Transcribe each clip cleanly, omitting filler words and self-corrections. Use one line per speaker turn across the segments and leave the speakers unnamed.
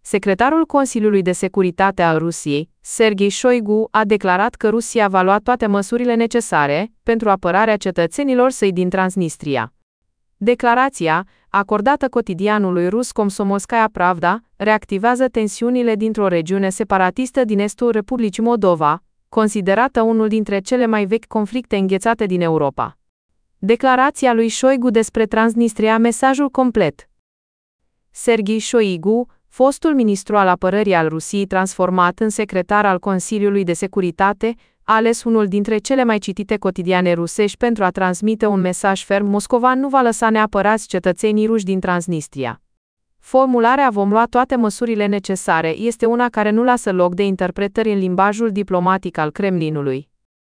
Secretarul Consiliului de Securitate al Rusiei, Sergei Shoigu, a declarat că Rusia va lua toate măsurile necesare pentru apărarea cetățenilor săi din Transnistria. Declarația, acordată cotidianului rus Komsomolskaya Pravda, reactivează tensiunile dintr-o regiune separatistă din estul Republicii Moldova, considerată unul dintre cele mai vechi conflicte înghețate din Europa. Declarația lui Shoigu despre Transnistria. Mesajul complet. Sergei Shoigu, fostul ministru al apărării al Rusiei transformat în secretar al Consiliului de Securitate, a ales unul dintre cele mai citite cotidiane rusești pentru a transmite un mesaj ferm: Moscova nu va lăsa neapărați cetățenii ruși din Transnistria. Formularea "vom lua toate măsurile necesare" este una care nu lasă loc de interpretări în limbajul diplomatic al Kremlinului.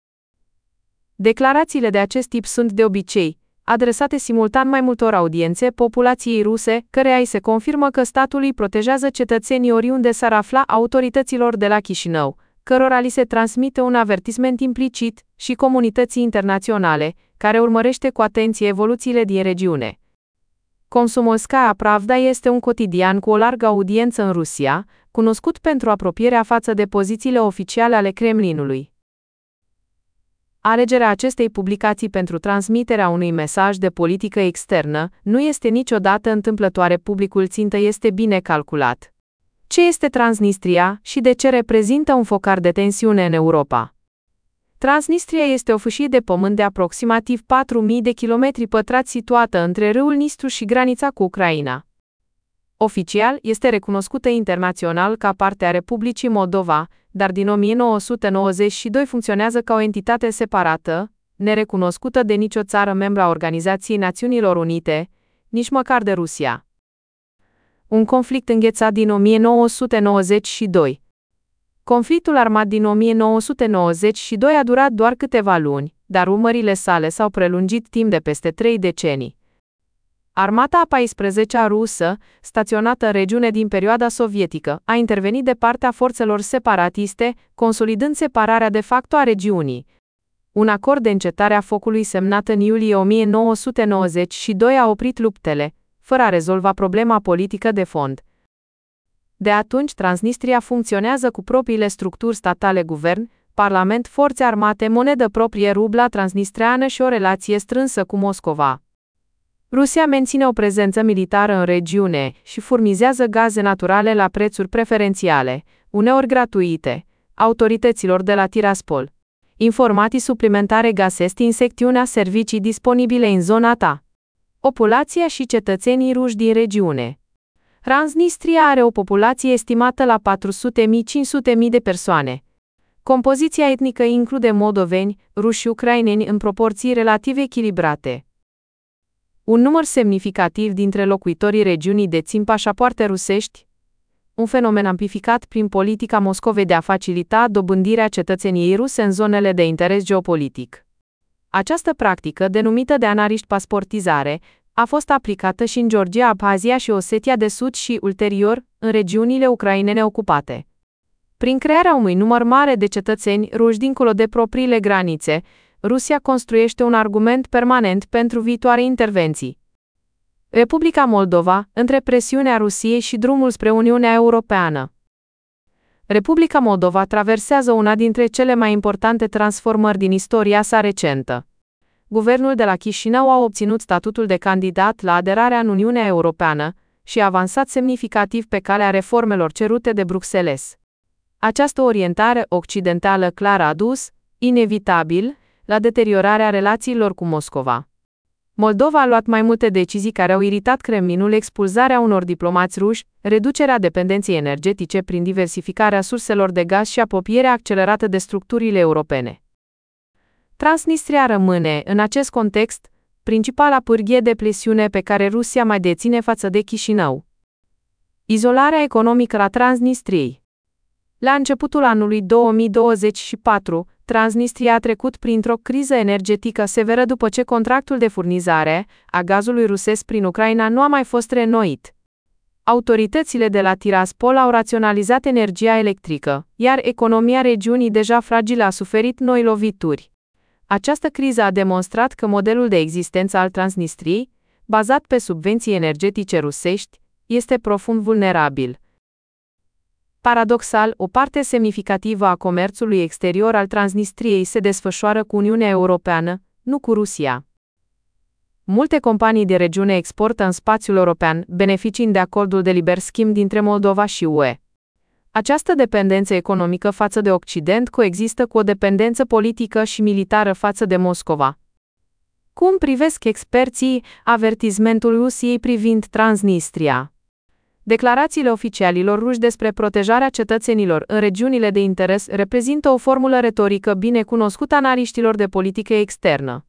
Declarațiile de acest tip sunt, de obicei, adresate simultan mai multor audiențe populației ruse, căreia îi se confirmă că statul îi protejează cetățenii oriunde s-ar afla, autorităților de la Chișinău, cărora li se transmite un avertisment implicit, și comunității internaționale, care urmărește cu atenție evoluțiile din regiune. Komsomolskaya Pravda este un cotidian cu o largă audiență în Rusia, cunoscut pentru apropierea față de pozițiile oficiale ale Kremlinului. Alegerea acestei publicații pentru transmiterea unui mesaj de politică externă nu este niciodată întâmplătoare. Publicul țintă este bine calculat. Ce este Transnistria și de ce reprezintă un focar de tensiune în Europa? Transnistria este o fâșie de pământ de aproximativ 4.000 de kilometri pătrați situată între râul Nistru și granița cu Ucraina. Oficial, este recunoscută internațional ca parte a Republicii Moldova, dar din 1992 funcționează ca o entitate separată, nerecunoscută de nicio țară membră a Organizației Națiunilor Unite, nici măcar de Rusia. Un conflict înghețat din 1992. Conflictul armat din 1992 a durat doar câteva luni, dar urmările sale s-au prelungit timp de peste 3 decenii. Armata a 14-a rusă, staționată în regiune din perioada sovietică, a intervenit de partea forțelor separatiste, consolidând separarea de facto a regiunii. Un acord de încetare a focului semnat în iulie 1992 a oprit luptele, fără a rezolva problema politică de fond. De atunci, Transnistria funcționează cu propriile structuri statale, guvern, parlament, forțe armate, monedă proprie, rubla transnistreană și o relație strânsă cu Moscova. Rusia menține o prezență militară în regiune și furnizează gaze naturale la prețuri preferențiale, uneori gratuite, autorităților de la Tiraspol. Informații suplimentare găsesc în secțiunea servicii disponibile în zona ta. Populația și cetățenii ruși din regiune. Transnistria are o populație estimată la 400.000-500.000 de persoane. Compoziția etnică include moldoveni, ruși și ucraineni în proporții relativ echilibrate. Un număr semnificativ dintre locuitorii regiunii dețin pașapoarte rusești, un fenomen amplificat prin politica Moscovei de a facilita dobândirea cetățeniei ruse în zonele de interes geopolitic. Această practică, denumită de analiști pasportizare, a fost aplicată și în Georgia, Abhazia și Osetia de Sud și, ulterior, în regiunile ucrainene ocupate. Prin crearea unui număr mare de cetățeni ruși dincolo de propriile granițe, Rusia construiește un argument permanent pentru viitoare intervenții. Republica Moldova, între presiunea Rusiei și drumul spre Uniunea Europeană. Republica Moldova traversează una dintre cele mai importante transformări din istoria sa recentă. Guvernul de la Chișinău a obținut statutul de candidat la aderarea în Uniunea Europeană și a avansat semnificativ pe calea reformelor cerute de Bruxelles. Această orientare occidentală clar a dus, inevitabil, la deteriorarea relațiilor cu Moscova. Moldova a luat mai multe decizii care au iritat Kremlinul: expulzarea unor diplomați ruși, reducerea dependenței energetice prin diversificarea surselor de gaz și apropierea accelerată de structurile europene. Transnistria rămâne, în acest context, principala pârghie de presiune pe care Rusia mai deține față de Chișinău. Izolarea economică a Transnistriei. La începutul anului 2024, Transnistria a trecut printr-o criză energetică severă după ce contractul de furnizare a gazului rusesc prin Ucraina nu a mai fost reînnoit. Autoritățile de la Tiraspol au raționalizat energia electrică, iar economia regiunii deja fragilă a suferit noi lovituri. Această criză a demonstrat că modelul de existență al Transnistriei, bazat pe subvenții energetice rusești, este profund vulnerabil. Paradoxal, o parte semnificativă a comerțului exterior al Transnistriei se desfășoară cu Uniunea Europeană, nu cu Rusia. Multe companii de regiune exportă în spațiul european, beneficiind de acordul de liber schimb dintre Moldova și UE. Această dependență economică față de Occident coexistă cu o dependență politică și militară față de Moscova. Cum privesc experții avertismentul Rusiei privind Transnistria? Declarațiile oficialilor ruși despre protejarea cetățenilor în regiunile de interes reprezintă o formulă retorică bine cunoscută analiștilor de politică externă.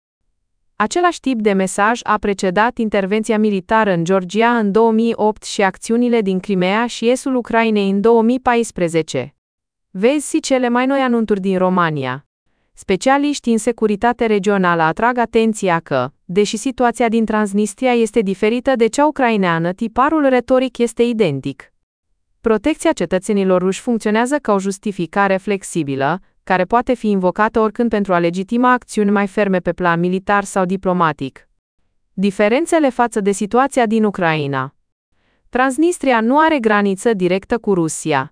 Același tip de mesaj a precedat intervenția militară în Georgia în 2008 și acțiunile din Crimea și estul Ucrainei în 2014. Vezi și cele mai noi anunțuri din România. Specialiști în securitate regională atrag atenția că, deși situația din Transnistria este diferită de cea ucraineană, tiparul retoric este identic. Protecția cetățenilor ruși funcționează ca o justificare flexibilă, care poate fi invocată oricând pentru a legitima acțiuni mai ferme pe plan militar sau diplomatic. Diferențele față de situația din Ucraina. Transnistria nu are graniță directă cu Rusia.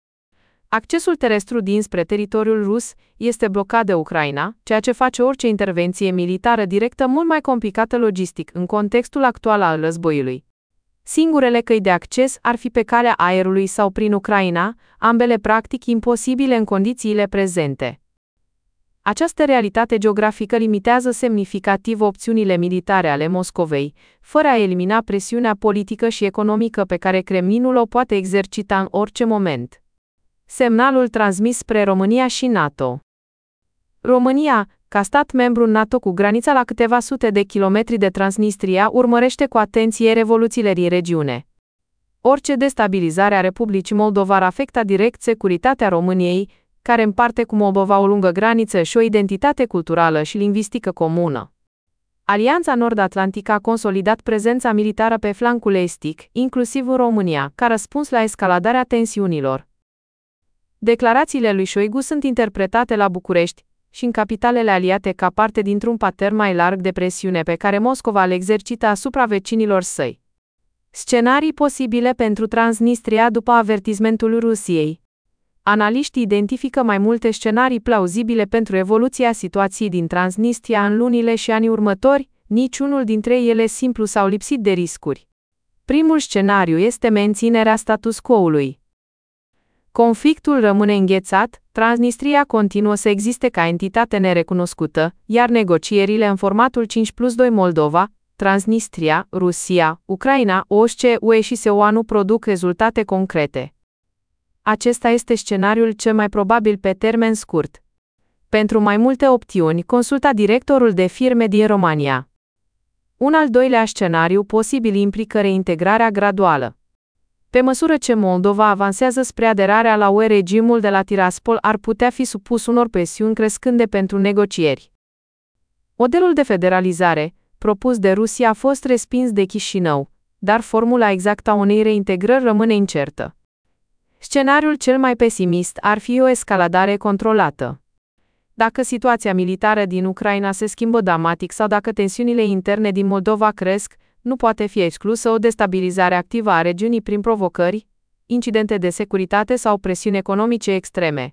Accesul terestru dinspre teritoriul rus este blocat de Ucraina, ceea ce face orice intervenție militară directă mult mai complicată logistic în contextul actual al războiului. Singurele căi de acces ar fi pe calea aerului sau prin Ucraina, ambele practic imposibile în condițiile prezente. Această realitate geografică limitează semnificativ opțiunile militare ale Moscovei, fără a elimina presiunea politică și economică pe care Kremlinul o poate exercita în orice moment. Semnalul transmis spre România și NATO. România, ca stat membru NATO cu granița la câteva sute de kilometri de Transnistria, urmărește cu atenție revoluțiile din regiune. Orice destabilizare a Republicii Moldova ar afecta direct securitatea României, care împarte cu Moldova o lungă graniță și o identitate culturală și lingvistică comună. Alianța Nord-Atlantică a consolidat prezența militară pe flancul estic, inclusiv în România, ca răspuns la escaladarea tensiunilor. Declarațiile lui Șoigu sunt interpretate la București și în capitalele aliate ca parte dintr-un patern mai larg de presiune pe care Moscova îl exercită asupra vecinilor săi. Scenarii posibile pentru Transnistria după avertismentul Rusiei. Analiștii identifică mai multe scenarii plauzibile pentru evoluția situației din Transnistria în lunile și anii următori, niciunul dintre ele simplu sau lipsit de riscuri. Primul scenariu este menținerea status quo-ului. Conflictul rămâne înghețat, Transnistria continuă să existe ca entitate nerecunoscută, iar negocierile în formatul 5+2 Moldova, Transnistria, Rusia, Ucraina, OSCE, UE și SEOANU produc rezultate concrete. Acesta este scenariul cel mai probabil pe termen scurt. Pentru mai multe opțiuni, consulta directorul de firme din România. Un al doilea scenariu posibil implică reintegrarea graduală. Pe măsură ce Moldova avansează spre aderarea la UE, regimul de la Tiraspol ar putea fi supus unor presiuni crescânde pentru negocieri. Modelul de federalizare, propus de Rusia, a fost respins de Chișinău, dar formula exactă a unei reintegrări rămâne incertă. Scenariul cel mai pesimist ar fi o escaladare controlată. Dacă situația militară din Ucraina se schimbă dramatic sau dacă tensiunile interne din Moldova cresc, nu poate fi exclusă o destabilizare activă a regiunii prin provocări, incidente de securitate sau presiuni economice extreme.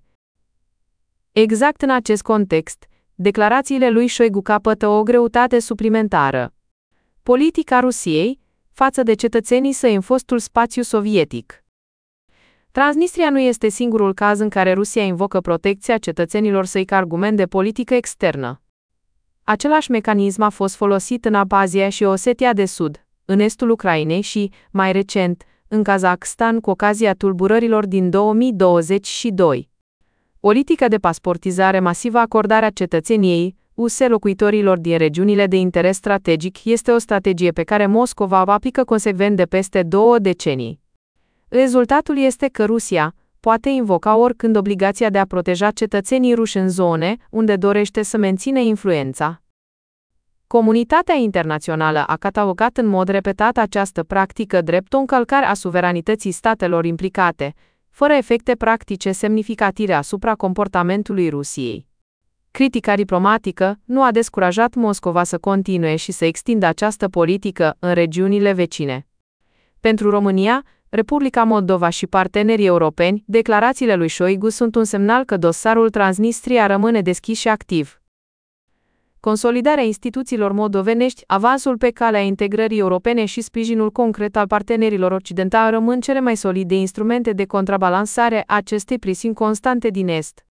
Exact în acest context, declarațiile lui Șoigu capătă o greutate suplimentară. Politica Rusiei față de cetățenii săi în fostul spațiu sovietic. Transnistria nu este singurul caz în care Rusia invocă protecția cetățenilor săi ca argument de politică externă. Același mecanism a fost folosit în Abhazia și Osetia de Sud, în estul Ucrainei și, mai recent, în Kazakhstan cu ocazia tulburărilor din 2022. Politica de pasportizare masivă, acordarea cetățeniei UE locuitorilor din regiunile de interes strategic este o strategie pe care Moscova o aplică consecvent de peste 2 decenii. Rezultatul este că Rusia poate invoca oricând obligația de a proteja cetățenii ruși în zone unde dorește să mențină influența. Comunitatea internațională a catalogat în mod repetat această practică drept o încălcare a suveranității statelor implicate, fără efecte practice semnificative asupra comportamentului Rusiei. Critica diplomatică nu a descurajat Moscova să continue și să extindă această politică în regiunile vecine. Pentru România, Republica Moldova și partenerii europeni, declarațiile lui Șoigu sunt un semnal că dosarul Transnistria rămâne deschis și activ. Consolidarea instituțiilor moldovenești, avansul pe calea integrării europene și sprijinul concret al partenerilor occidentali rămân cele mai solide instrumente de contrabalansare a acestei presiuni constante din Est.